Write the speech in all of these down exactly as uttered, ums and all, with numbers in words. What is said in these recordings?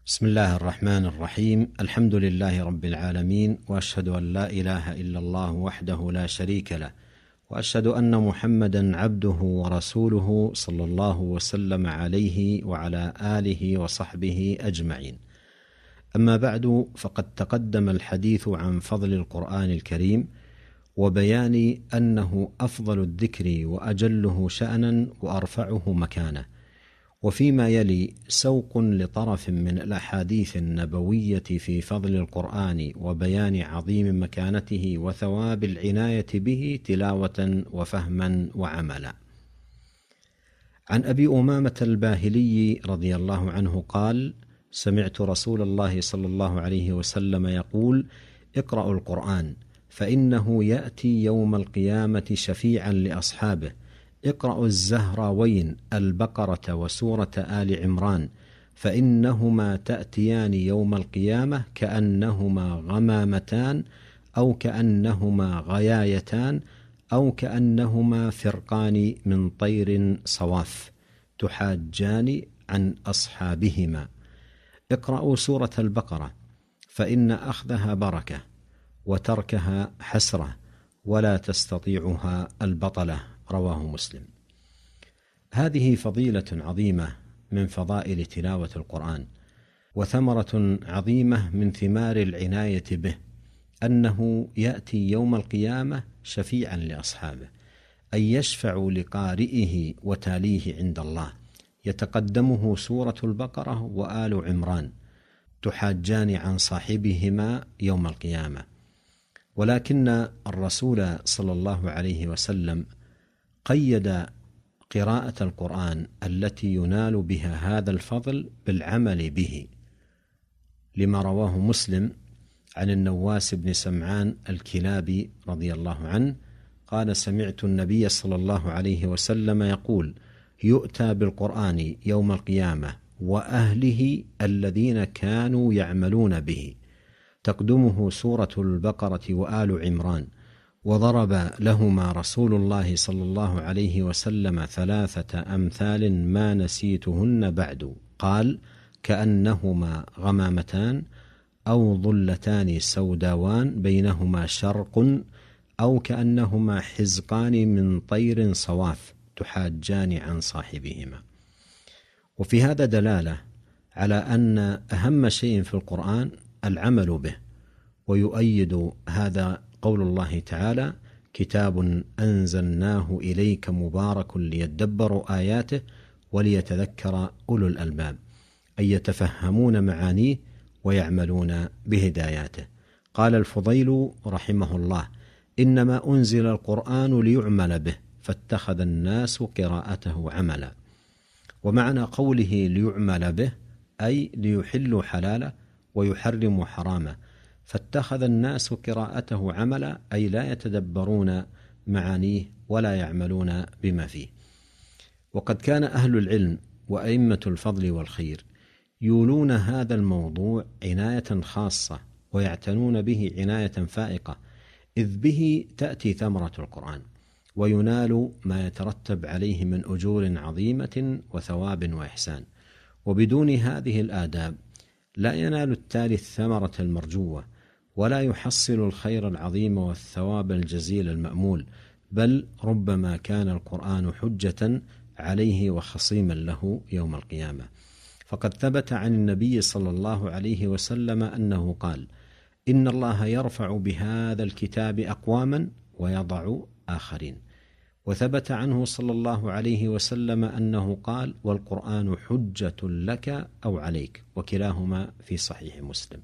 بسم الله الرحمن الرحيم. الحمد لله رب العالمين، وأشهد أن لا إله إلا الله وحده لا شريك له، وأشهد أن محمدا عبده ورسوله صلى الله وسلم عليه وعلى آله وصحبه أجمعين. أما بعد، فقد تقدم الحديث عن فضل القرآن الكريم وبيان أنه أفضل الذكر وأجله شأنا وأرفعه مكانة، وفيما يلي سوق لطرف من الأحاديث النبوية في فضل القرآن وبيان عظيم مكانته وثواب العناية به تلاوة وفهما وعملا. عن أبي أمامة الباهلي رضي الله عنه قال: سمعت رسول الله صلى الله عليه وسلم يقول: اقرأوا القرآن فإنه يأتي يوم القيامة شفيعا لأصحابه. اقرأوا الزهراوين البقرة وسورة آل عمران فإنهما تأتيان يوم القيامة كأنهما غمامتان أو كأنهما غيايتان أو كأنهما فرقان من طير صواف تحاجان عن أصحابهما. اقرأوا سورة البقرة فإن أخذها بركة وتركها حسرة ولا تستطيعها البطلة. رواه مسلم. هذه فضيلة عظيمة من فضائل تلاوة القرآن، وثمرة عظيمة من ثمار العناية به، أنه يأتي يوم القيامة شفيعا لأصحابه، أي يشفع لقارئه وتاليه عند الله. يتقدمه سورة البقرة وآل عمران تحاجان عن صاحبهما يوم القيامة. ولكن الرسول صلى الله عليه وسلم قيد قراءة القرآن التي ينال بها هذا الفضل بالعمل به، لما رواه مسلم عن النواس بن سمعان الكلابي رضي الله عنه قال: سمعت النبي صلى الله عليه وسلم يقول: يؤتى بالقرآن يوم القيامة وأهله الذين كانوا يعملون به، تقدمه سورة البقرة وآل عمران، وضرب لهما رسول الله صلى الله عليه وسلم ثلاثة أمثال ما نسيتهن بعد. قال: كأنهما غمامتان أو ظلتان سوداوان بينهما شرق أو كأنهما حزقان من طير صواف تحاجان عن صاحبهما. وفي هذا دلالة على أن أهم شيء في القرآن العمل به، ويؤيد هذا قول الله تعالى: كتاب أنزلناه إليك مبارك ليدبروا آياته وليتذكر أولو الألباب، أي يتفهمون معانيه ويعملون بهداياته. قال الفضيل رحمه الله: إنما أنزل القرآن ليعمل به فاتخذ الناس قراءته عملا. ومعنى قوله ليعمل به أي ليحلوا حلاله ويحرموا حرامه، فاتخذ الناس قراءته عملا أي لا يتدبرون معانيه ولا يعملون بما فيه. وقد كان أهل العلم وأئمة الفضل والخير يولون هذا الموضوع عناية خاصة ويعتنون به عناية فائقة، إذ به تأتي ثمرة القرآن وينال ما يترتب عليه من أجور عظيمة وثواب وإحسان. وبدون هذه الآداب لا ينال التالي الثمرة المرجوة ولا يحصل الخير العظيم والثواب الجزيل المأمول، بل ربما كان القرآن حجة عليه وخصيما له يوم القيامة. فقد ثبت عن النبي صلى الله عليه وسلم أنه قال: إن الله يرفع بهذا الكتاب أقواما ويضع آخرين. وثبت عنه صلى الله عليه وسلم أنه قال: والقرآن حجة لك أو عليك، وكلاهما في صحيح مسلم.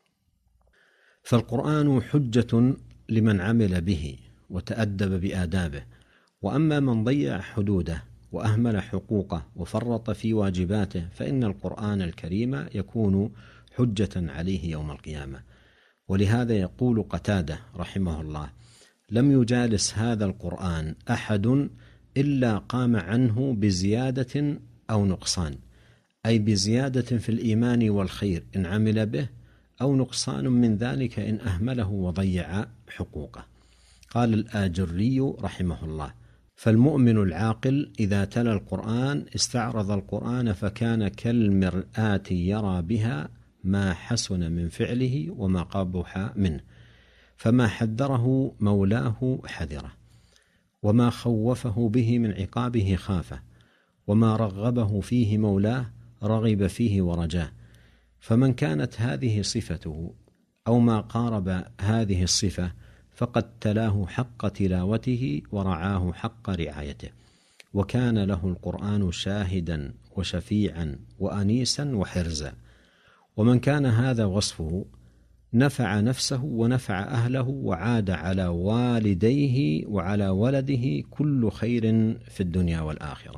فالقرآن حجة لمن عمل به وتأدب بآدابه، وأما من ضيع حدوده وأهمل حقوقه وفرط في واجباته فإن القرآن الكريم يكون حجة عليه يوم القيامة. ولهذا يقول قتادة رحمه الله: لم يجالس هذا القرآن أحد إلا قام عنه بزيادة أو نقصان، أي بزيادة في الإيمان والخير إن عمل به، أو نقصان من ذلك إن أهمله وضيع حقوقه. قال الآجري رحمه الله: فالمؤمن العاقل إذا تلا القرآن استعرض القرآن فكان كالمرآة يرى بها ما حسن من فعله وما قبح منه، فما حذره مولاه حذره، وما خوفه به من عقابه خافه، وما رغبه فيه مولاه رغب فيه ورجاه. فمن كانت هذه صفته أو ما قارب هذه الصفة فقد تلاه حق تلاوته ورعاه حق رعايته، وكان له القرآن شاهدا وشفيعا وأنيسا وحرزا. ومن كان هذا وصفه نفع نفسه ونفع أهله وعاد على والديه وعلى ولده كل خير في الدنيا والآخرة.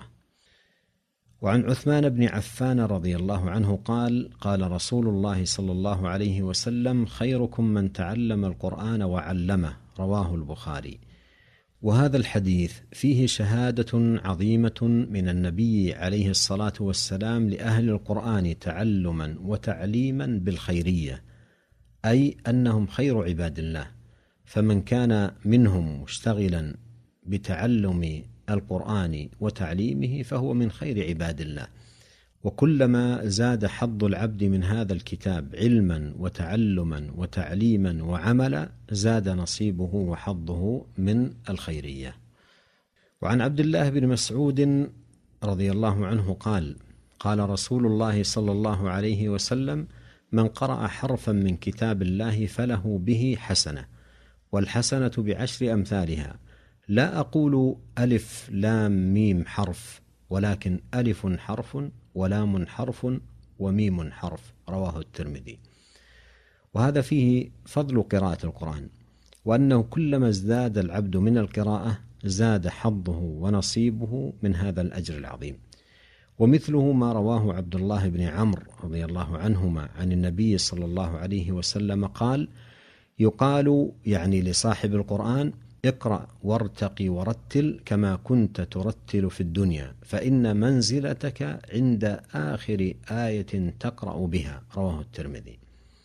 وعن عثمان بن عفان رضي الله عنه قال: قال رسول الله صلى الله عليه وسلم: خيركم من تعلم القرآن وعلمه، رواه البخاري. وهذا الحديث فيه شهادة عظيمة من النبي عليه الصلاة والسلام لأهل القرآن تعلما وتعليما بالخيرية، أي أنهم خير عباد الله، فمن كان منهم مشتغلا بتعلم القرآن وتعليمه فهو من خير عباد الله. وكلما زاد حظ العبد من هذا الكتاب علما وتعلما وتعليما وعملا زاد نصيبه وحظه من الخيرية. وعن عبد الله بن مسعود رضي الله عنه قال: قال رسول الله صلى الله عليه وسلم: من قرأ حرفا من كتاب الله فله به حسنة، والحسنة بعشر أمثالها، لا أقول ألف لام ميم حرف، ولكن ألف حرف ولام حرف وميم حرف، رواه الترمذي. وهذا فيه فضل قراءة القرآن، وأنه كلما ازداد العبد من القراءة زاد حظه ونصيبه من هذا الأجر العظيم. ومثله ما رواه عبد الله بن عمرو رضي الله عنهما عن النبي صلى الله عليه وسلم قال: يقال يعني لصاحب القرآن: اقرأ وارتقي ورتل كما كنت ترتل في الدنيا، فإن منزلتك عند آخر آية تقرأ بها، رواه الترمذي.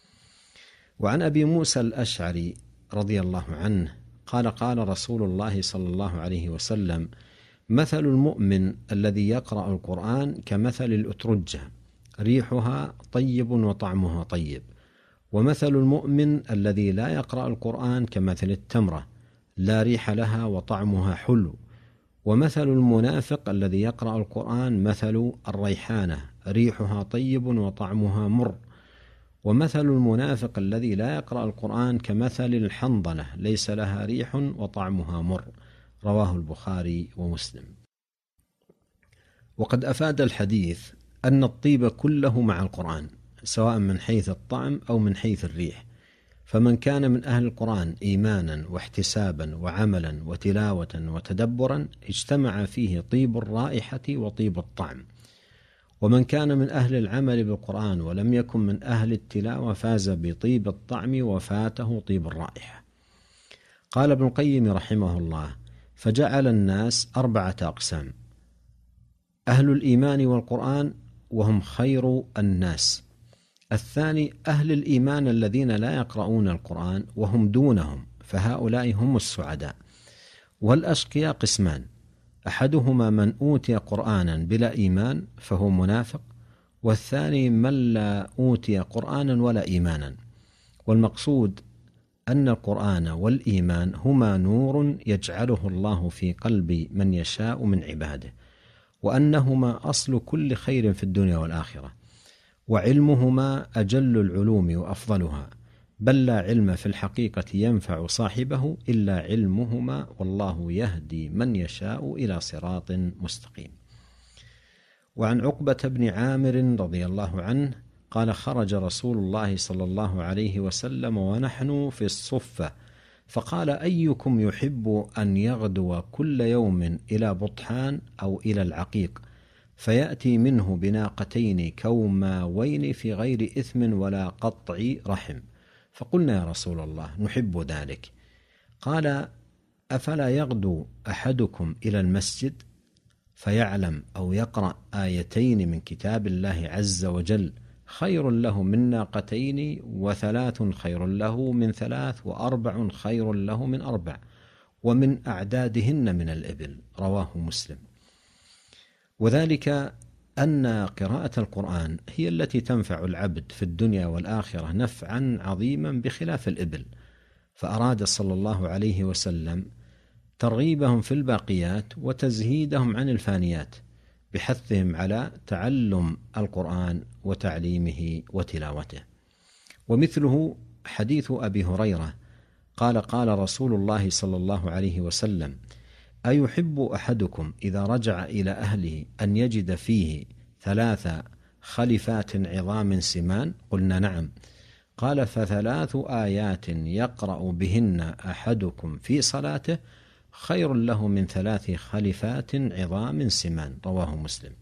وعن أبي موسى الأشعري رضي الله عنه قال: قال رسول الله صلى الله عليه وسلم: مثل المؤمن الذي يقرأ القرآن كمثل الأترجة، ريحها طيب وطعمها طيب. ومثل المؤمن الذي لا يقرأ القرآن كمثل التمرة، لا ريح لها وطعمها حلو. ومثل المنافق الذي يقرأ القرآن مثل الريحانة، ريحها طيب وطعمها مر. ومثل المنافق الذي لا يقرأ القرآن كمثل الحنظلة، ليس لها ريح وطعمها مر، رواه البخاري ومسلم. وقد أفاد الحديث أن الطيب كله مع القرآن، سواء من حيث الطعم أو من حيث الريح. فمن كان من أهل القرآن إيمانا واحتسابا وعملا وتلاوة وتدبرا اجتمع فيه طيب الرائحة وطيب الطعم. ومن كان من أهل العمل بالقرآن ولم يكن من أهل التلاوة فاز بطيب الطعم وفاته طيب الرائحة. قال ابن القيم رحمه الله: فجعل الناس أربعة أقسام: أهل الإيمان والقرآن وهم خير الناس. الثاني أهل الإيمان الذين لا يقرؤون القرآن وهم دونهم، فهؤلاء هم السعداء. والأشقياء قسمان: أحدهما من أوتي قرآنا بلا إيمان فهو منافق، والثاني من لا أوتي قرآنا ولا إيمانا. والمقصود أن القرآن والإيمان هما نور يجعله الله في قلب من يشاء من عباده، وأنهما أصل كل خير في الدنيا والآخرة، وعلمهما أجل العلوم وأفضلها، بل لا علم في الحقيقة ينفع صاحبه إلا علمهما، والله يهدي من يشاء إلى صراط مستقيم. وعن عقبة بن عامر رضي الله عنه قال: خرج رسول الله صلى الله عليه وسلم ونحن في الصفة، فقال: أيكم يحب أن يغدو كل يوم إلى بطحان أو إلى العقيق، فيأتي منه بناقتين كوماوين في غير إثم ولا قطع رحم؟ فقلنا: يا رسول الله نحب ذلك. قال: أفلا يغدو أحدكم إلى المسجد فيعلم أو يقرأ آيتين من كتاب الله عز وجل خير له من ناقتين، وثلاث خير له من ثلاث، وأربع خير له من أربع، ومن أعدادهن من الإبل، رواه مسلم. وذلك أن قراءة القرآن هي التي تنفع العبد في الدنيا والآخرة نفعا عظيما بخلاف الإبل، فأراد صلى الله عليه وسلم ترغيبهم في الباقيات وتزهيدهم عن الفانيات، بحثهم على تعلم القرآن وتعليمه وتلاوته. ومثله حديث أبي هريرة قال قال رسول الله صلى الله عليه وسلم: أيحب أحدكم إذا رجع إلى أهله أن يجد فيه ثلاث خلفات عظام سمان؟ قلنا نعم. قال: فثلاث آيات يقرأ بهن أحدكم في صلاته خير له من ثلاث خلفات عظام سمان، رواه مسلم.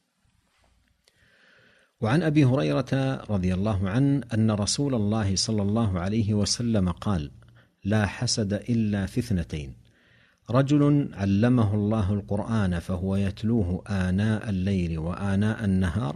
وعن أبي هريرة رضي الله عنه أن رسول الله صلى الله عليه وسلم قال: لا حسد إلا في اثنتين: رجل علمه الله القرآن فهو يتلوه آناء الليل وآناء النهار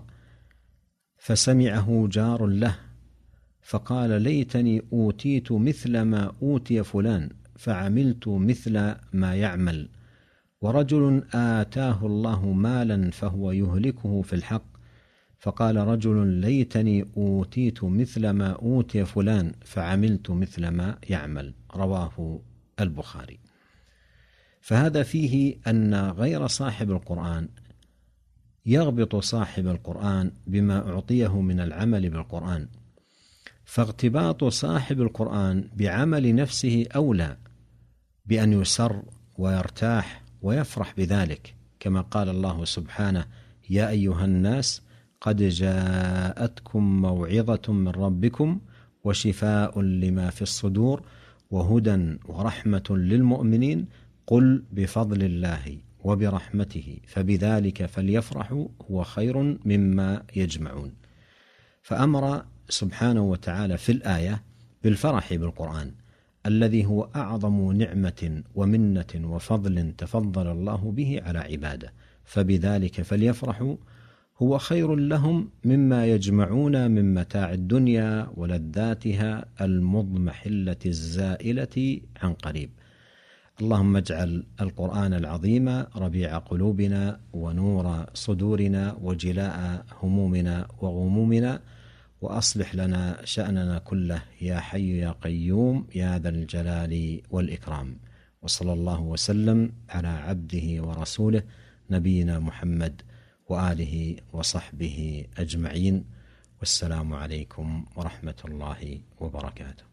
فسمعه جار له فقال: ليتني أوتيت مثل ما أوتي فلان فعملت مثل ما يعمل. ورجل آتاه الله مالا فهو يهلكه في الحق فقال رجل: ليتني أوتيت مثل ما أوتي فلان فعملت مثل ما يعمل، رواه البخاري. فهذا فيه أن غير صاحب القرآن يغبط صاحب القرآن بما أعطيه من العمل بالقرآن، فاغتباط صاحب القرآن بعمل نفسه أولى بأن يسر ويرتاح ويفرح بذلك، كما قال الله سبحانه: يا أيها الناس قد جاءتكم موعظة من ربكم وشفاء لما في الصدور وهدى ورحمة للمؤمنين قل بفضل الله وبرحمته فبذلك فليفرحوا هو خير مما يجمعون. فأمر سبحانه وتعالى في الآية بالفرح بالقرآن الذي هو أعظم نعمة ومنة وفضل تفضل الله به على عباده، فبذلك فليفرحوا هو خير لهم مما يجمعون من متاع الدنيا ولذاتها المضمحلة الزائلة عن قريب. اللهم اجعل القرآن العظيم ربيع قلوبنا ونور صدورنا وجلاء همومنا وغمومنا، وأصلح لنا شأننا كله يا حي يا قيوم يا ذا الجلال والإكرام. وصلى الله وسلم على عبده ورسوله نبينا محمد وآله وصحبه أجمعين، والسلام عليكم ورحمة الله وبركاته.